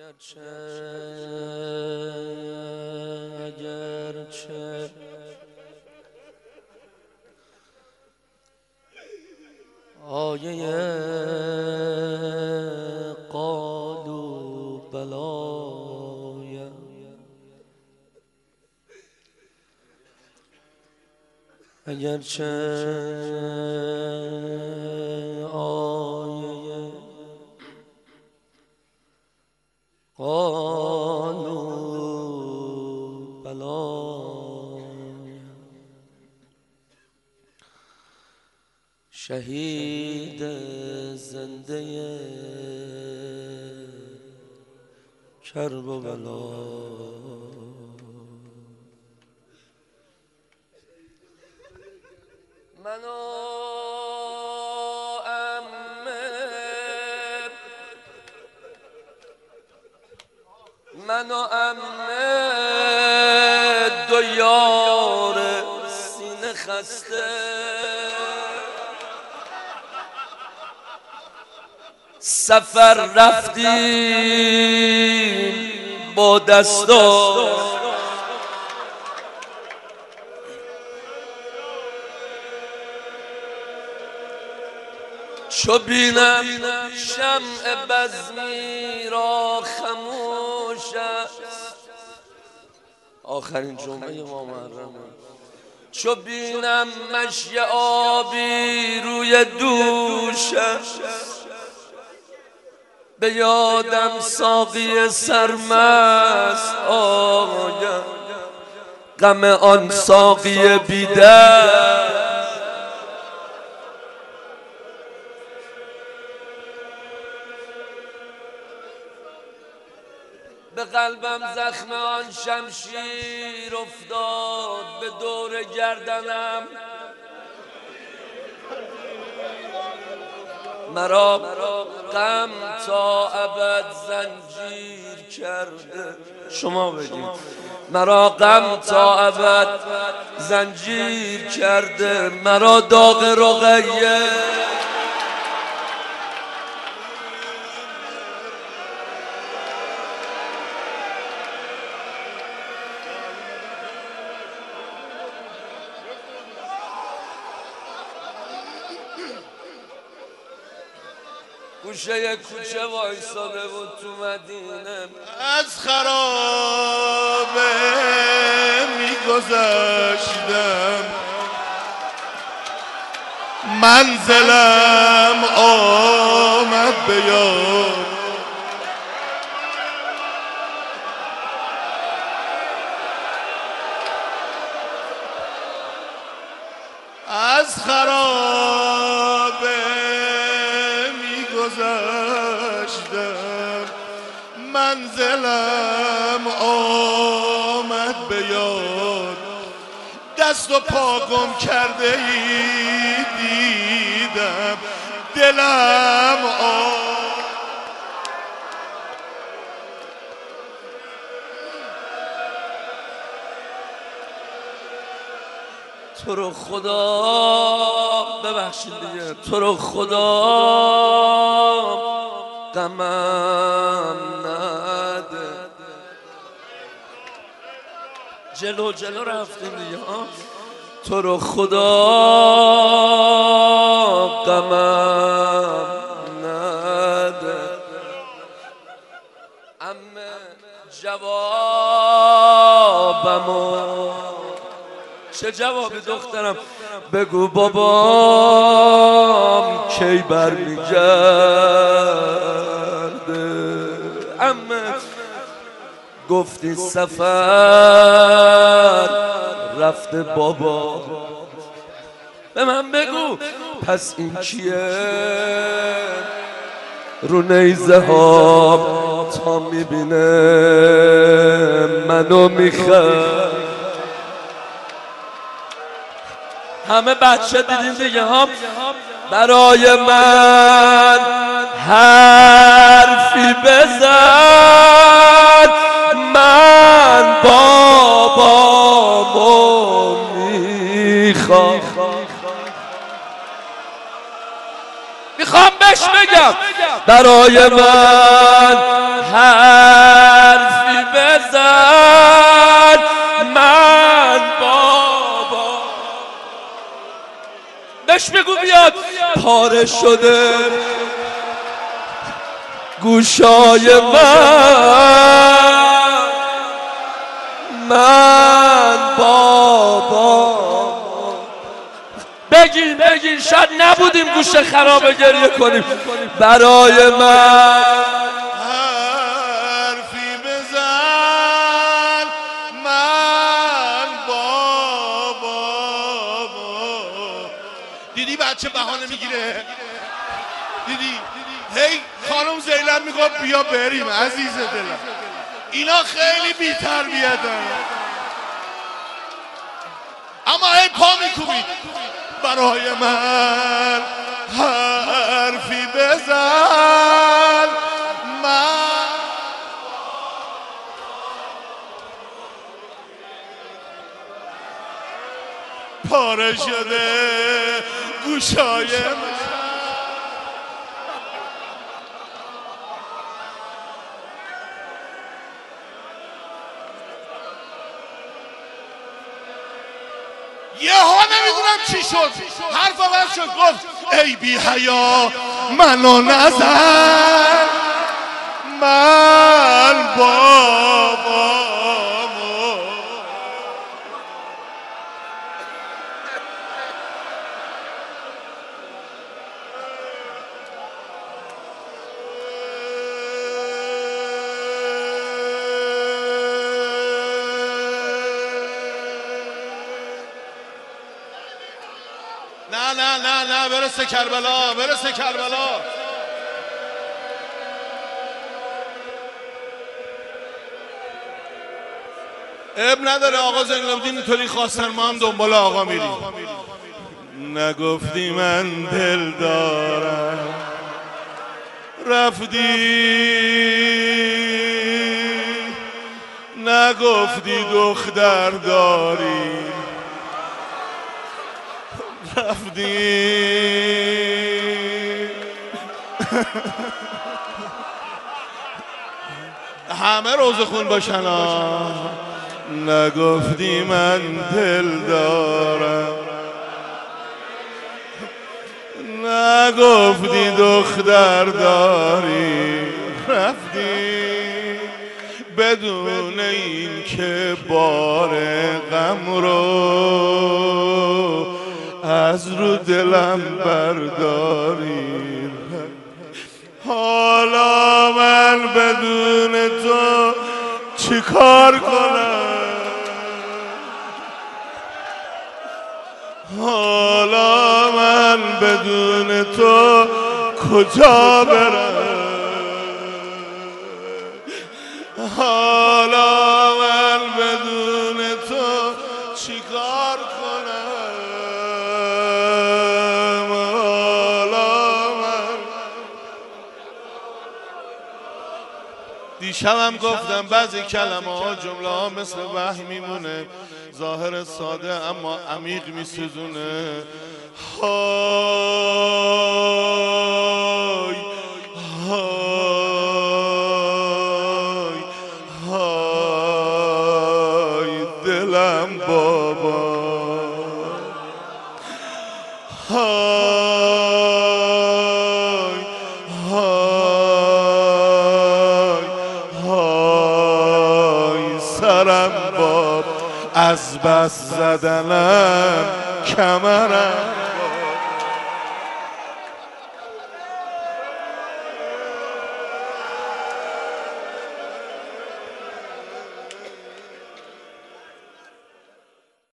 اگرچه آیه قالوا بلای اگرچه آیه قالوا بلای شهید زنده کرب و بلا من و عمه دو یار سینه خسته سفر رفتیم با دستا چو بینم شمع بزمی را خموش است آخرین جمعه ما محرمه چو بینم مشی آبی روی دوش است به یادم ساقی سرمست آید غم آن ساقی بی‌درد به قلبم زخم آن شمشیر افتاد به دور گردنم مرا غم تا ابد زنجیر کرده شما بگید مرا غم تا ابد زنجیر کرده مرا داغ رقیه گوشه کوچه وایساده بود تو مدینه از خرابه میگذشتم منزلم آمد به یاد از خرابه گذشتم منزلم آمد به یاد دست و پا گم کرده ای دیدم دلم تو رو خدا ببخشید دیگه تو رو خدا غمم نده جلو جلو رفتیم دیگه تو رو خدا غمم نده عمه جوابمو چه جوابی دخترم بگو بابام کی برمیگرده عمه گفتی سفر رفته بابا به من بگو پس این کیه رو نیزه ها تا میبینه منو میخواد همه بچه دیدین دیگه ها برای من حرفی بزن من بابامو میخوام بهش بگم برای من بهش بگو بیاد. پاره شده گوشای من بابا. بگین شاید نبودیم گوشه خرابه گریه کنیم برای من. حرفی بزن من بابا. دیدی بچه بهانه میگیره؟ دیدی؟ هی خانم زیلم میگه بیا بریم عزیز دلم. اینا خیلی بی تربیتن، اما هی پا میکوبید برای من. حرفی بزن من پاره شده گوشای من. یه ها نمیدونم چی شد، حرف عوض شد، گفت ای بی حیا منو نزن من بابامو. نه برسه کربلا، برسه کربلا. اب نداره آقا زینالدین اینطوری خواستن، ما هم دنبال آقا میریم. نگفتی من دل دارم رفتی، نگفتی دختر داری رفتی. همه روزه خون باشن. نگفتی من دل دارم، نگفتی دختر داری رفتی، بدون این که بار غم رو از رو دلم برداری. حالا من بدون تو چی کار کنم؟ حالا من بدون تو کجا برم؟ حالا من بدون تو چی کار کنم؟ دیشبم گفتم بعضی کلمه ها جمله ها مثل وحی میمونه، ظاهر ساده اما عمیق میسوزونه. های های های دلم بابا، های های سرم باب، از بس زدنم کمرم